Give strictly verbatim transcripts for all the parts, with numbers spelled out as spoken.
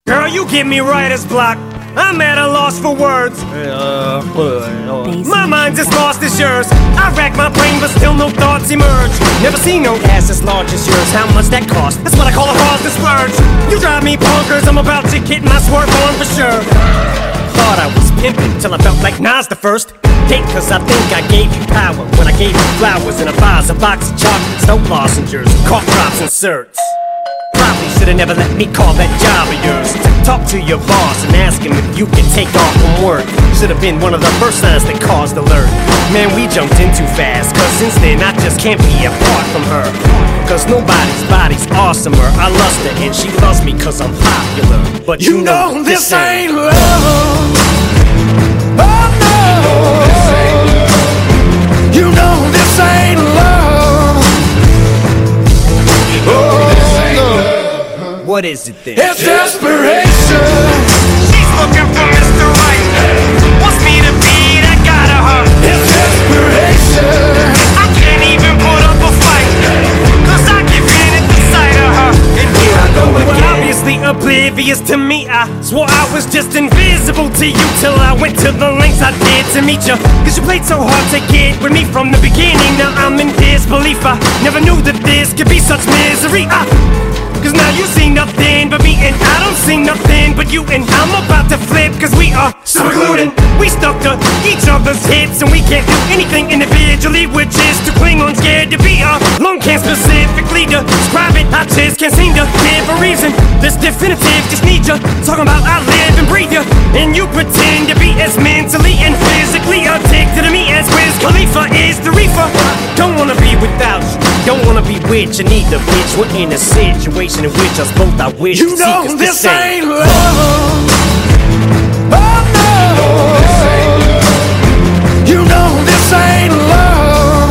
Girl, you get me writer's block. I'm at a loss for words. My mind's as lost as yours. I rack my brain, but still no thoughts emerge. Never seen no ass as large as yours. How much that cost? That's what I call a costless splurge. You drive me bonkers. I'm about to get my swerve on for sure. Thought I was pimping till I felt like Nas the first date, cause I think I gave you power when I gave you flowers in a vase, a box of chocolates, no lozenges, cough drops and certs. Probably should've never let me call that job of yours. Talk to your boss and ask him if you can take off from work. Should've been one of the first signs that caused alert. Man, we jumped in too fast, cause since then I just can't be apart from her. Cause nobody's body's awesomer. I lust her and she loves me cause I'm popular. But you, you know, know this, this ain't love. Oh no. You know this ain't love. Oh. What is it then? It's desperation. She's looking for Mister Right. Wants me to be that guy to her. It's desperation. I can't even put up a fight, cause I give in at the sight of her. And here I go again. Well, obviously oblivious to me. I swore I was just invisible to you till I went to the lengths I did to meet you. Cause you played so hard to get with me from the beginning. Now I'm in disbelief. I never knew that this could be such misery. I Cause now you see nothing but me and I don't see nothing but you. And I'm about to flip cause we are super glued in. We stuck to each other's hits and we can't do anything individually. We're just too cling on, scared to be alone. Can't specifically describe it, I just can't seem to give a reason. This definitive, just need you talking about I live and breathe you. And you pretend to be as mentally and physically addicted to me as Wiz Khalifa is the reefer. Don't wanna be without you, don't wanna be with you neither, bitch. We're in a situation in which us both I wish you know to this ain't love. Oh no. You know this ain't love.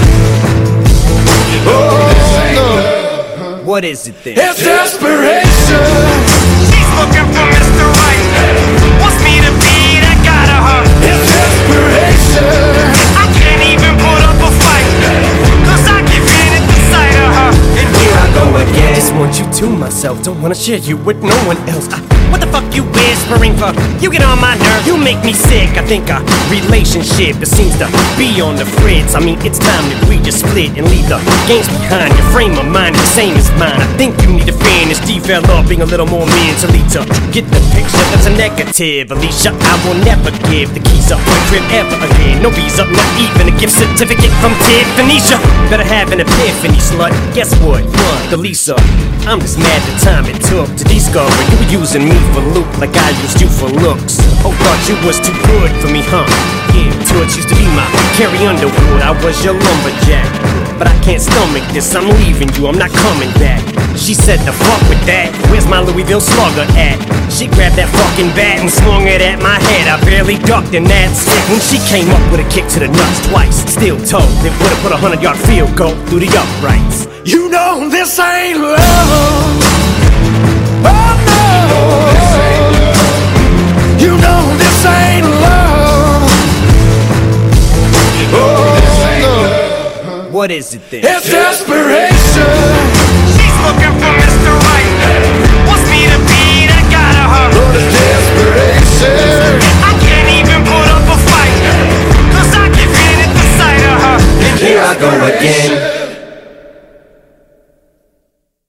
Oh no. What is it then? It's desperation. She's looking for Mister Right. Wants me to be that guy to her. It's desperation. I can't even put up a fight, cause I give in at the sight of her. And here I go again. Just want you to myself, don't wanna share you with no one else. I, what the fuck you whispering for? You get on my nerves, you make me sick. I think our relationship, it seems to be on the fritz. I mean, it's time that we just split and leave the games behind. Your frame of mind is the same as mine. I think you need to finish developing a little more mentally to get the picture that's a negative. Alicia, I will never give the keys up my crib ever again. No visa, not even a gift certificate from Tiffany's. Better have an epiphany, slut. Guess what? What? Lisa, I'm just mad the time it took to discover you were using me for loot like I used you for looks. Oh, thought you was too good for me, huh? Yeah, Toots used to be my Carrie Underwood. I was your lumberjack, but I can't stomach this. I'm leaving you, I'm not coming back. She said the fuck with that. Where's my Louisville slugger at? She grabbed that fucking bat and swung it at my head. I barely ducked in that stick when she came up with a kick to the nuts twice. Steel toe, it would've put a hundred yard field goal through the uprights. You know this ain't love. Oh no. You know this ain't love. Oh no. What is it then? It's desperate.